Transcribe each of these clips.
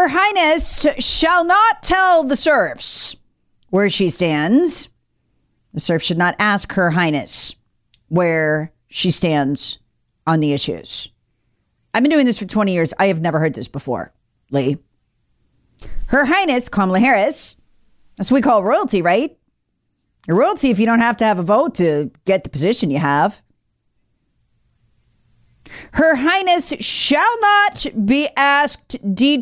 Her Highness shall not tell the serfs where she stands. The serf should not ask Her Highness where she stands on the issues. I've been doing this for 20 years. I have never heard this before, Lee. Her Highness, Kamala Harris, that's what we call royalty, right? You're royalty if you don't have to have a vote to get the position you have. Her Highness shall not be asked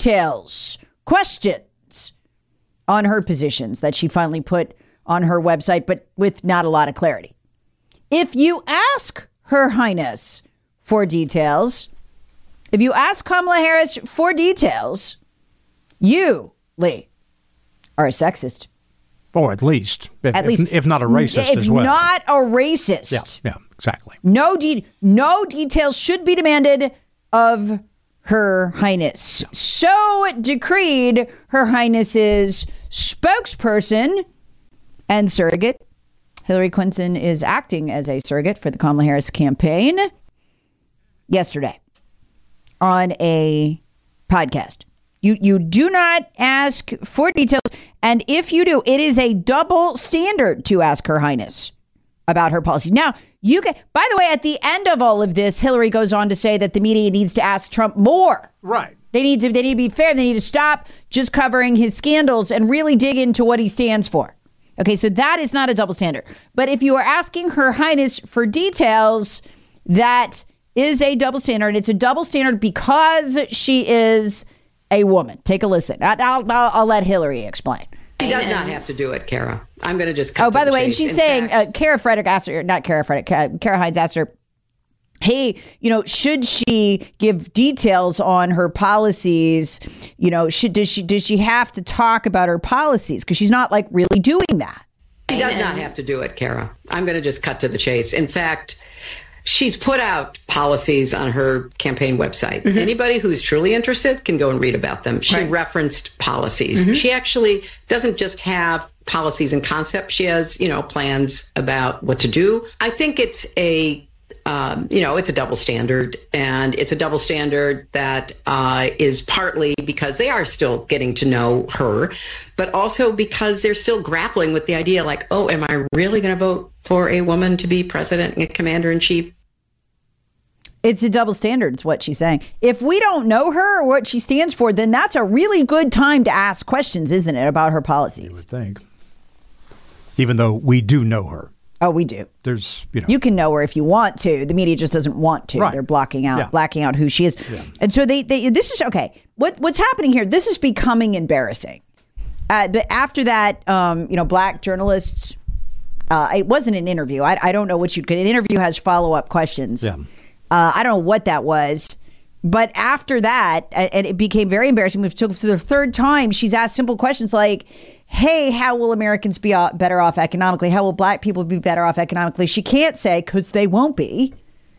questions on her positions that she finally put on her website, but with not a lot of clarity. If you ask Her Highness for details, if you ask Kamala Harris for details, you, Lee, are a sexist. Or at least, if not a racist as well. If not a racist. Yeah, exactly. No details should be demanded of Her Highness. Yeah. So decreed Her Highness's spokesperson and surrogate. Hillary Clinton is acting as a surrogate for the Kamala Harris campaign yesterday on a podcast. You do not ask for details. And if you do, it is a double standard to ask Her Highness about her policy. Now, you can, by the way, at the end of all of this, Hillary goes on to say that the media needs to ask Trump more. Right. They need to be fair. They need to stop just covering his scandals and really dig into what he stands for. Okay, so that is not a double standard. But if you are asking Her Highness for details, that is a double standard. It's a double standard because she is a woman. Take a listen. I'll let Hillary explain. She does not have to do it, Kara. I'm going to just cut Oh, by the way, and chase. she's saying, Kara Hines asked her, hey, should she give details on her policies? Does she have to talk about her policies? Because she's not really doing that. She does not have to do it, Kara. I'm going to just cut to the chase. In fact, she's put out policies on her campaign website. Mm-hmm. Anybody who's truly interested can go and read about them. She referenced policies. Mm-hmm. She actually doesn't just have policies and concepts. She has, plans about what to do. I think it's it's a double standard, and it's a double standard that is partly because they are still getting to know her, but also because they're still grappling with the idea am I really going to vote for a woman to be president and commander in chief? It's a double standard, is what she's saying. If we don't know her or what she stands for, then that's a really good time to ask questions, isn't it, about her policies? You would think. Even though we do know her. Oh, we do. There's, You can know her if you want to. The media just doesn't want to. Right. They're blacking out who she is. Yeah. And so this is, okay, what's happening here, this is becoming embarrassing. But after that, black journalists, it wasn't an interview. I don't know what an interview has follow-up questions. Yeah. I don't know what that was. But after that, and it became very embarrassing. We've took for the third time, she's asked simple questions like, hey, how will Americans be better off economically? How will black people be better off economically? She can't say, because they won't be.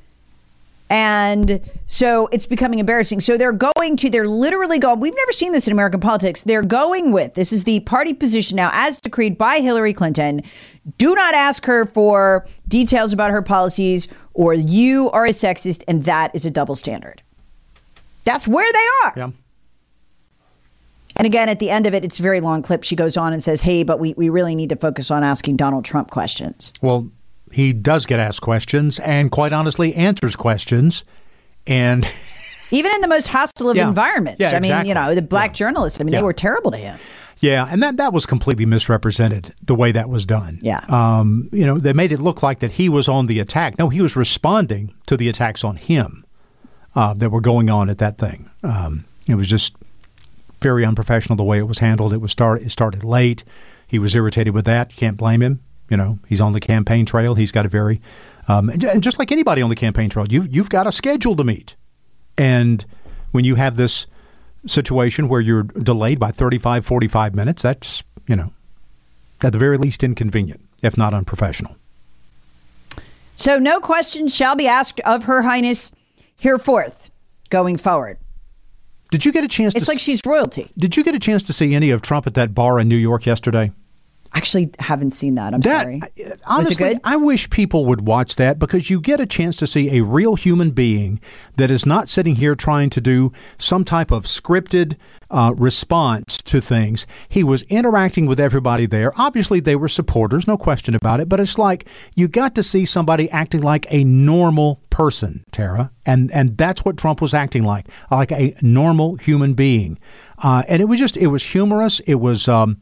And so it's becoming embarrassing. So they're literally going, we've never seen this in American politics. They're going with, this is the party position now, as decreed by Hillary Clinton. Do not ask her for details about her policies, or you are a sexist, and that is a double standard. That's where they are. Yeah. And again, at the end of it, it's a very long clip. She goes on and says, hey, but we really need to focus on asking Donald Trump questions. Well, he does get asked questions and quite honestly answers questions. And even in the most hostile of environments. Yeah, exactly. The black journalists, they were terrible to him. Yeah, and that was completely misrepresented, the way that was done. Yeah. They made it look like that he was on the attack. No, he was responding to the attacks on him that were going on at that thing. It was just very unprofessional the way it was handled. It started late. He was irritated with that. You can't blame him. He's on the campaign trail. He's got a very and just like anybody on the campaign trail, you've got a schedule to meet. And when you have this situation where you're delayed by 35, 45 minutes, that's, at the very least inconvenient, if not unprofessional. So no questions shall be asked of Her Highness hereforth going forward. Did you get a chance It's like she's royalty. Did you get a chance to see any of Trump at that bar in New York yesterday? Actually, haven't seen that. I'm sorry. Honestly, Was it good? I wish people would watch that because you get a chance to see a real human being that is not sitting here trying to do some type of scripted response to things. He was interacting with everybody there. Obviously, they were supporters, no question about it. But it's like you got to see somebody acting like a normal person, Tara, and that's what Trump was acting like a normal human being. And it was humorous. It was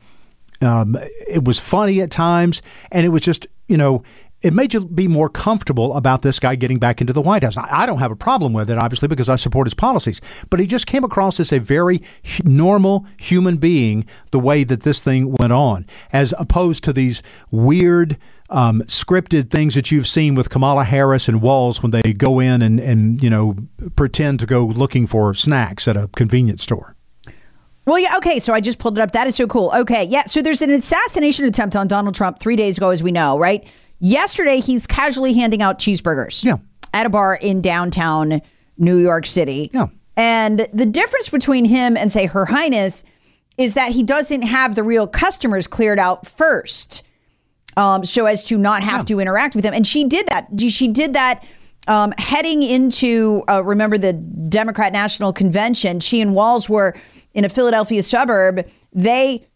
funny at times, and it was just, it made you be more comfortable about this guy getting back into the White House. I don't have a problem with it, obviously, because I support his policies, but he just came across as a very normal human being the way that this thing went on, as opposed to these weird scripted things that you've seen with Kamala Harris and Walz when they go in and pretend to go looking for snacks at a convenience store. Well, yeah, okay, so I just pulled it up. That is so cool. Okay, yeah, so there's an assassination attempt on Donald Trump 3 days ago, as we know, right? Yesterday, he's casually handing out cheeseburgers at a bar in downtown New York City. Yeah. And the difference between him and, say, Her Highness is that he doesn't have the real customers cleared out first, so as to not have to interact with them. And she did that. She did that heading into, remember, the Democrat National Convention. She and Walz were in a Philadelphia suburb. They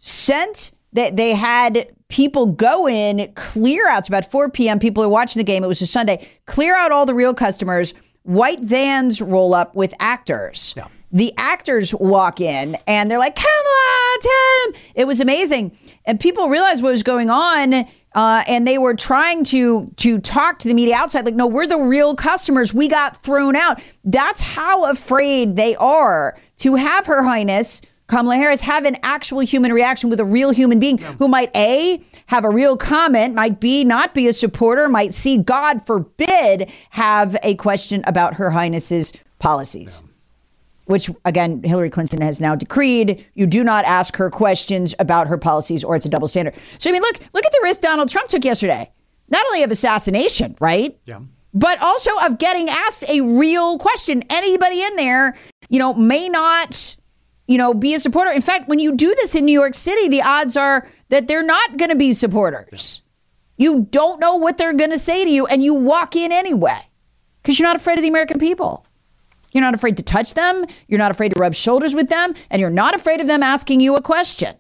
had people go in, clear out. It's about 4 p.m. People are watching the game. It was a Sunday. Clear out all the real customers. White vans roll up with actors. Yeah. The actors walk in and they're like, "Come on, Tim." It was amazing. And people realized what was going on. And they were trying to talk to the media outside. Like, no, we're the real customers. We got thrown out. That's how afraid they are to have Her Highness Kamala Harris have an actual human reaction with a real human being who might A, have a real comment, might B, not be a supporter, might C, God forbid, have a question about Her Highness's policies. Yeah. Which, again, Hillary Clinton has now decreed you do not ask her questions about her policies or it's a double standard. So, I mean, look at the risk Donald Trump took yesterday. Not only of assassination, right? Yeah. But also of getting asked a real question. Anybody in there, may not, be a supporter. In fact, when you do this in New York City, the odds are that they're not going to be supporters. Yeah. You don't know what they're going to say to you, and you walk in anyway because you're not afraid of the American people. You're not afraid to touch them. You're not afraid to rub shoulders with them. And you're not afraid of them asking you a question.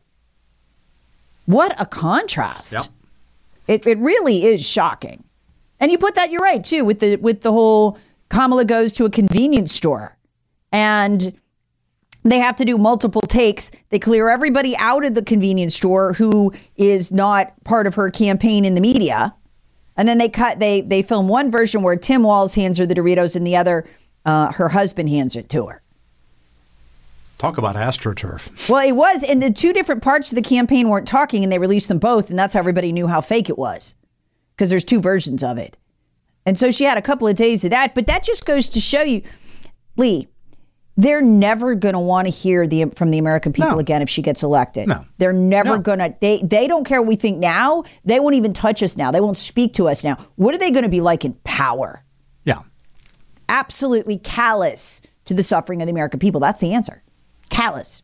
What a contrast. Yep. It really is shocking. And you put that, you're right, too, with the whole Kamala goes to a convenience store. And they have to do multiple takes. They clear everybody out of the convenience store who is not part of her campaign in the media. And then they film one version where Tim Walz hands her the Doritos and the other her husband hands it to her. Talk about AstroTurf. Well, it was. And the two different parts of the campaign weren't talking, and they released them both. And that's how everybody knew how fake it was, because there's two versions of it. And so she had a couple of days of that. But that just goes to show you, Lee, they're never going to want to hear from the American people again if she gets elected. No. They're never going to. They don't care what we think now. They won't even touch us now. They won't speak to us now. What are they going to be like in power? Yeah. Absolutely callous to the suffering of the American people. That's the answer. Callous.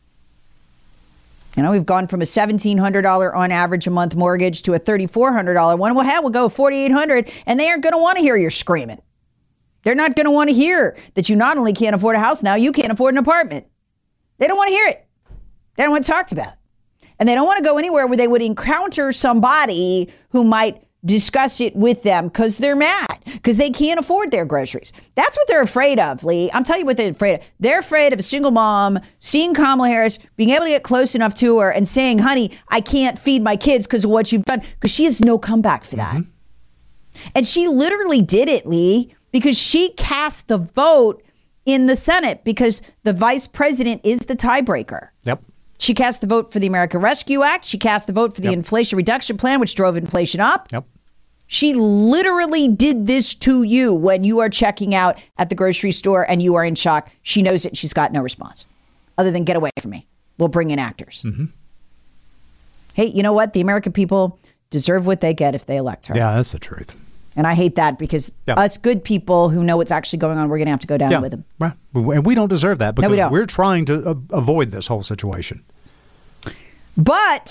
We've gone from a $1,700 on average a month mortgage to a $3,400 one. Well, hell, we'll go $4,800, and they aren't going to want to hear you screaming. They're not going to want to hear that you not only can't afford a house now, you can't afford an apartment. They don't want to hear it. They don't want it talked about. And they don't want to go anywhere where they would encounter somebody who might discuss it with them because they're mad, because they can't afford their groceries. That's what they're afraid of, Lee. I'm telling you what they're afraid of. They're afraid of a single mom seeing Kamala Harris, being able to get close enough to her and saying, "Honey, I can't feed my kids because of what you've done," because she has no comeback for that. Mm-hmm. And she literally did it, Lee, because she cast the vote in the Senate because the vice president is the tiebreaker. Yep. She cast the vote for the American Rescue Act. She cast the vote for the Inflation Reduction Plan, which drove inflation up. Yep. She literally did this to you when you are checking out at the grocery store and you are in shock. She knows it. She's got no response other than get away from me. We'll bring in actors. Mm-hmm. Hey, you know what? The American people deserve what they get if they elect her. Yeah, that's the truth. And I hate that because us good people who know what's actually going on, we're going to have to go down with them. Right. And we don't deserve that because we're trying to avoid this whole situation. But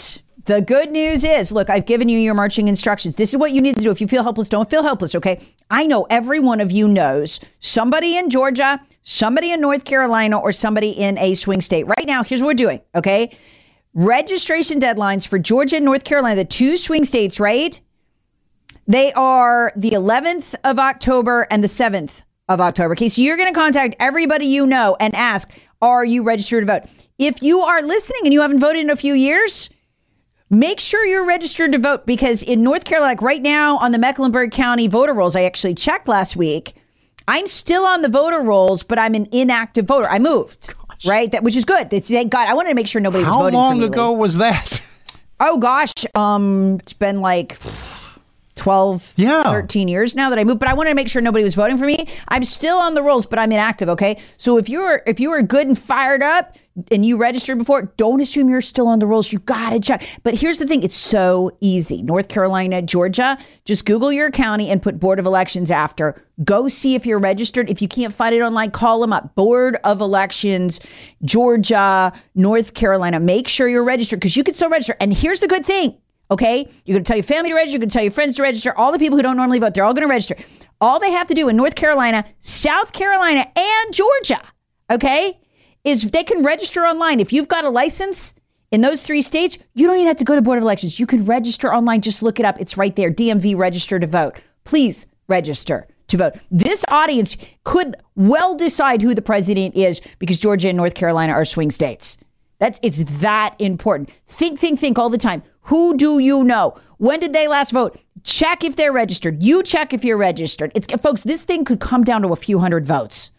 the good news is, look, I've given you your marching instructions. This is what you need to do. If you feel helpless, don't feel helpless, okay? I know every one of you knows somebody in Georgia, somebody in North Carolina, or somebody in a swing state. Right now, here's what we're doing, okay? Registration deadlines for Georgia and North Carolina, the 2 swing states, right? They are the 11th of October and the 7th of October. Okay, so you're going to contact everybody you know and ask, are you registered to vote? If you are listening and you haven't voted in a few years, make sure you're registered to vote, because in North Carolina, like right now on the Mecklenburg County voter rolls, I actually checked last week, I'm still on the voter rolls, but I'm an inactive voter. I moved, right? Which is good. Thank God. I wanted to make sure nobody was voting for me. How long ago was that? Oh, gosh. It's been like 12, 13 years now that I moved, but I wanted to make sure nobody was voting for me. I'm still on the rolls, but I'm inactive, okay? So if you were good and fired up and you registered before, don't assume you're still on the rolls. You got to check. But here's the thing. It's so easy. North Carolina, Georgia, just Google your county and put Board of Elections after. Go see if you're registered. If you can't find it online, call them up. Board of Elections, Georgia, North Carolina. Make sure you're registered, because you can still register. And here's the good thing. Okay, you're going to tell your family to register. You're going to tell your friends to register. All the people who don't normally vote, they're all going to register. All they have to do in North Carolina, South Carolina, and Georgia, okay, is they can register online. If you've got a license in those 3 states, you don't even have to go to Board of Elections. You can register online. Just look it up. It's right there. DMV, register to vote. Please register to vote. This audience could well decide who the president is, because Georgia and North Carolina are swing states. It's that important. Think all the time. Who do you know? When did they last vote? Check if they're registered. You check if you're registered. Folks, this thing could come down to a few hundred votes.